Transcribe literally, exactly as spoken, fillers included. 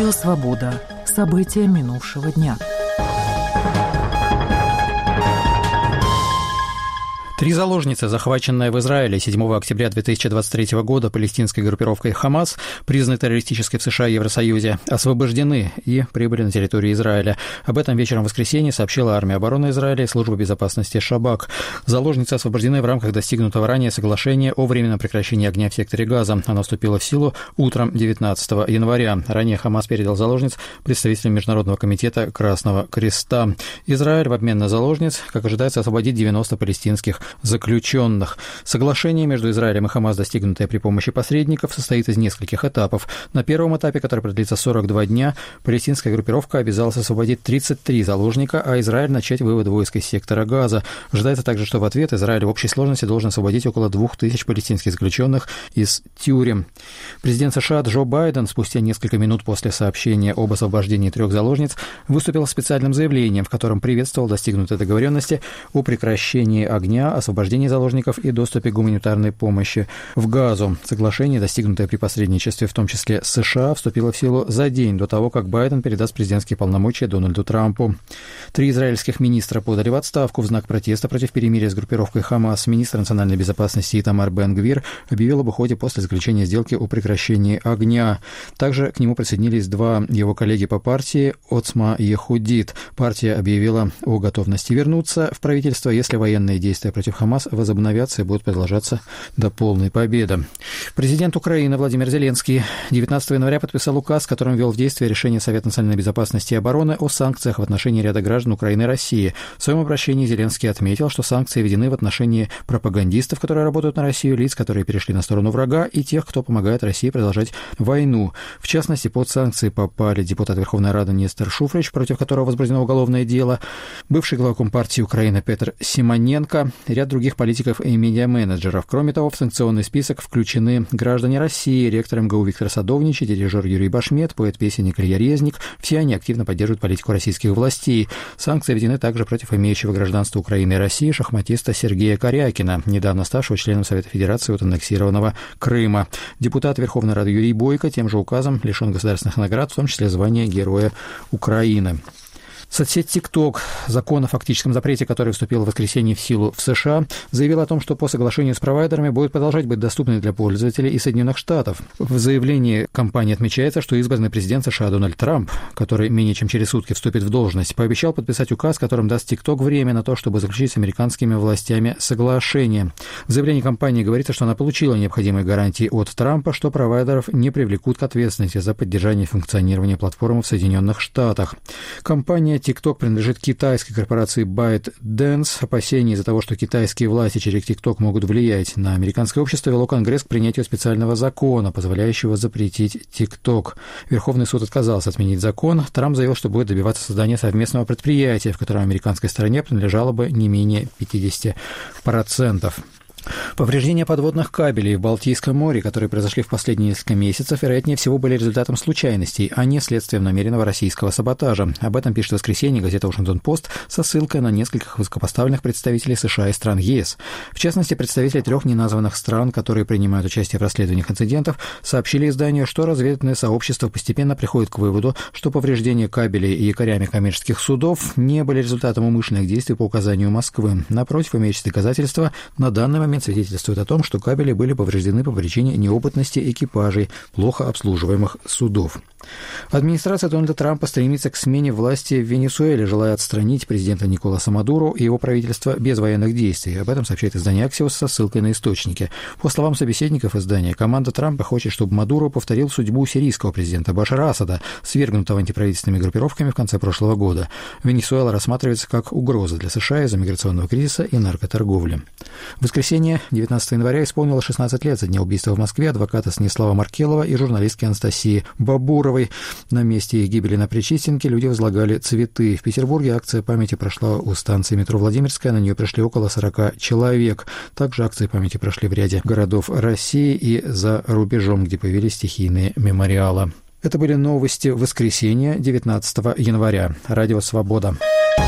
Радио «Свобода». События минувшего дня. Три заложницы, захваченные в Израиле седьмого октября две тысячи двадцать третьего года палестинской группировкой «Хамас», признанной террористической в США и Евросоюзе, освобождены и прибыли на территорию Израиля. Об этом вечером в воскресенье сообщила Армия обороны Израиля и Служба безопасности Шабак. Заложницы освобождены в рамках достигнутого ранее соглашения о временном прекращении огня в секторе Газа. Оно вступило в силу утром девятнадцатого января. Ранее Хамас передал заложниц представителям Международного комитета Красного Креста. Израиль в обмен на заложниц, как ожидается, освободит девяносто палестинских заключенных. Соглашение между Израилем и Хамас, достигнутое при помощи посредников, состоит из нескольких этапов. На первом этапе, который продлится сорок два дня, палестинская группировка обязалась освободить тридцать три заложника, а Израиль начать вывод войск из сектора Газа. Ожидается также, что в ответ Израиль в общей сложности должен освободить около двух тысяч палестинских заключенных из тюрем. Президент США Джо Байден спустя несколько минут после сообщения об освобождении трех заложниц выступил с специальным заявлением, в котором приветствовал достигнутые договоренности о прекращении огня, освобождении заложников и доступе к гуманитарной помощи в Газу. Соглашение, достигнутое при посредничестве, в том числе США, вступило в силу за день до того, как Байден передаст президентские полномочия Дональду Трампу. Три израильских министра подали в отставку в знак протеста против перемирия с группировкой Хамас. Министр национальной безопасности Итамар Бен-Гвир объявил об уходе после заключения сделки о прекращении огня. Также к нему присоединились два его коллеги по партии Оцма Ехудит. Партия объявила о готовности вернуться в правительство, если военные действия против Хамас возобновятся и будут продолжаться до полной победы. Президент Украины Владимир Зеленский девятнадцатого января подписал указ, которым ввел в действие решение Совета национальной безопасности и обороны о санкциях в отношении ряда граждан Украины и России. В своем обращении Зеленский отметил, что санкции введены в отношении пропагандистов, которые работают на Россию, лиц, которые перешли на сторону врага, и тех, кто помогает России продолжать войну. В частности, под санкции попали депутат Верховной Рады Нестор Шуфрич, против которого возбуждено уголовное дело, бывший глава Компартии Украины Петр Симоненко, ряд других политиков и медиа-менеджеров. Кроме того, в санкционный список включены граждане России, ректор МГУ Виктор Садовничий, дирижер Юрий Башмет, поэт-песенник Илья Резник. Все они активно поддерживают политику российских властей. Санкции введены также против имеющего гражданство Украины и России шахматиста Сергея Корякина, недавно ставшего членом Совета Федерации от аннексированного Крыма. Депутат Верховной Рады Юрий Бойко тем же указом лишен государственных наград, в том числе звания Героя Украины. Соцсеть TikTok, закон о фактическом запрете, который вступил в воскресенье в силу в США, заявил о том, что по соглашению с провайдерами будет продолжать быть доступной для пользователей из Соединенных Штатов. В заявлении компании отмечается, что избранный президент США Дональд Трамп, который менее чем через сутки вступит в должность, пообещал подписать указ, которым даст TikTok время на то, чтобы заключить с американскими властями соглашение. В заявлении компании говорится, что она получила необходимые гарантии от Трампа, что провайдеров не привлекут к ответственности за поддержание функционирования платформы в Соединенных Штатах. Компания TikTok принадлежит китайской корпорации ByteDance. Опасения из-за того, что китайские власти через TikTok могут влиять на американское общество, вело Конгресс к принятию специального закона, позволяющего запретить TikTok. Верховный суд отказался отменить закон. Трамп заявил, что будет добиваться создания совместного предприятия, в котором американской стороне принадлежало бы не менее пятьдесят процентов. Повреждения подводных кабелей в Балтийском море, которые произошли в последние несколько месяцев, вероятнее всего были результатом случайностей, а не следствием намеренного российского саботажа. Об этом пишет в воскресенье газета «Вашингтон-Пост» со ссылкой на нескольких высокопоставленных представителей США и стран ЕС. В частности, представители трех неназванных стран, которые принимают участие в расследованиях инцидентов, сообщили изданию, что разведывательное сообщество постепенно приходит к выводу, что повреждения кабелей и якорями коммерческих судов не были результатом умышленных действий по указанию Москвы. Напротив, имеющиеся доказательства на данный момент свидетельствует о том, что кабели были повреждены по причине неопытности экипажей плохо обслуживаемых судов. Администрация Дональда Трампа стремится к смене власти в Венесуэле, желая отстранить президента Николаса Мадуро и его правительство без военных действий. Об этом сообщает издание «Аксиос» со ссылкой на источники. По словам собеседников издания, команда Трампа хочет, чтобы Мадуро повторил судьбу сирийского президента Башара Асада, свергнутого антиправительственными группировками в конце прошлого года. Венесуэла рассматривается как угроза для США из-за миграционного кризиса и наркоторговли. В воскресенье, девятнадцатого января, исполнилось шестнадцать лет со дня убийства в Москве адвоката Станислава Маркелова и журналистки Анастасии Бабуровой. На месте их гибели на Причистенке люди возлагали цветы. В Петербурге акция памяти прошла у станции метро Владимирская, на нее пришли около сорока человек. Также акции памяти прошли в ряде городов России и за рубежом, где появились стихийные мемориалы. Это были новости воскресенья, девятнадцатого января. Радио «Свобода».